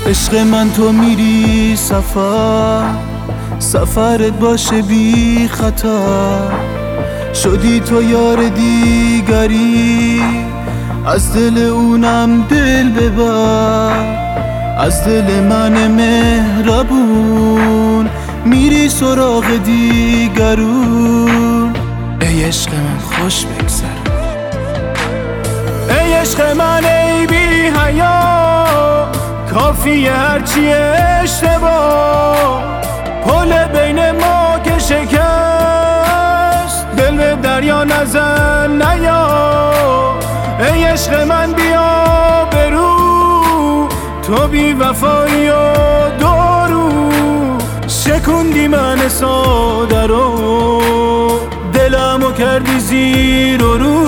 عشق من تو میری سفرت باشه بی خطر. شدی تو یار دیگری، از دل اونم دل ببر. از دل من مهربون میری سراغ دیگرون. ای عشق من خوش بگذر، ای عشق من ای بی حیا. کافیه هرچی اشتباه، پل بین ما که شکست، دل به دریا نزن نیا. ای عشق من بیا برو، تو بی وفایی و دارو. شکوندی من ساده رو، دلمو کردی زیر و رو.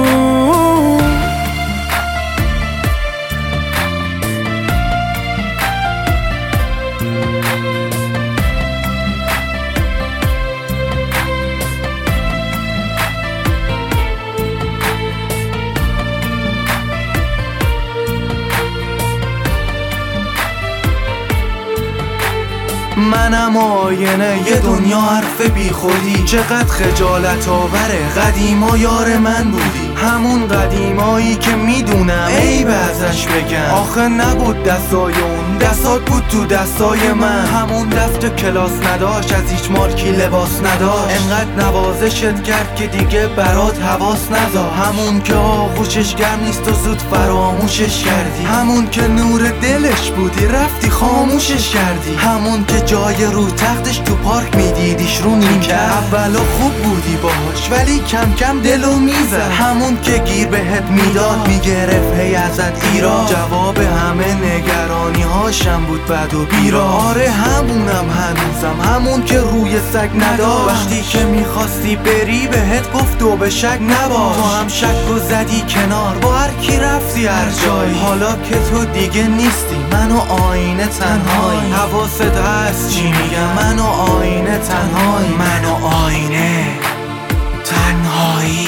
منم آینه یه دنیا حرف بی خودی. چقدر خجالت آوره قدیما یار من بودی. همون قدیمایی که میدونم عیب ازش بگم. آخه نبود دستای اون، دستات بود تو دستای من. همون دست کلاس نداشت، از هیچ مارکی لباس نداشت. انقدر نوازشت کرد که دیگه برات حواس نذاشت. همون که آغوشش گرم نیست و زود فراموشش کردی. همون که نور دلش بودی رفتی خاموشش کردی. همون که جای رو تختش تو پارک میدیدیش رو نیمکت. اولا خوب بودی باهاش ولی کم کم دلو میزد. همون که گیر بهت میداد میگرفت هی ازت ایراد. جواب همه نگرانی هاشم بود بد و بیرا. آره همونم هنوزم، همون که روی سگ نداشت. وقتی که میخواستی بری بهت گفت و به شک نباش. تو هم شک و زدی کنار، با هر کی رفتی هر جایی. حالا که تو دیگه نیستی من و آینه تنهایی. حواست هست چی میگم، من و آینه تنهایی. من و آینه تنهایی.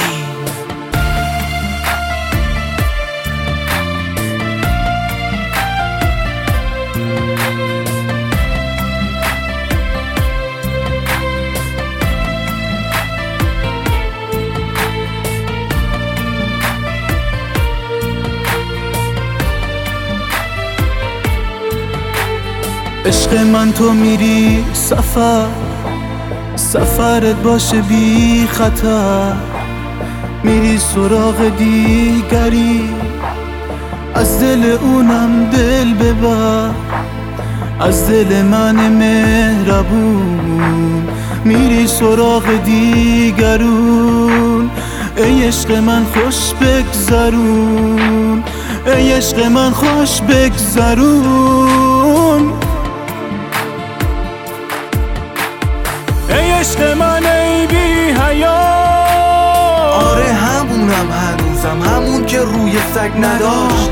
عشق من تو میری سفرت باشه بی خطر. میری سراغ دیگری، از دل اونم دل ببر. از دل من مهربون میری سراغ دیگرون. ای عشق من خوش بگذرون، ای عشق من خوش بگذرون. ای عشق من ای بی حیا. آره همونم هنوزم، همون که روی سگ نداشت.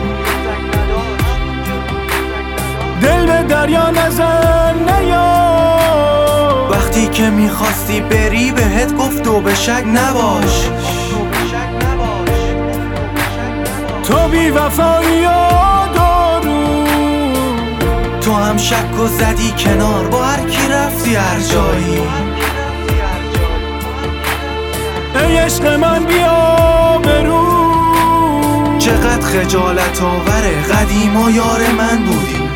دل به دریا نزن نیا. وقتی که میخواستی بری بهت گفت و به شک نباش. تو بی وفایی و دارو. تو هم شک و زدی کنار، با هر کی رفتی هر جایی. ای عشق من بیا برو. چقدر خجالت آوره قدیما یار من بودی.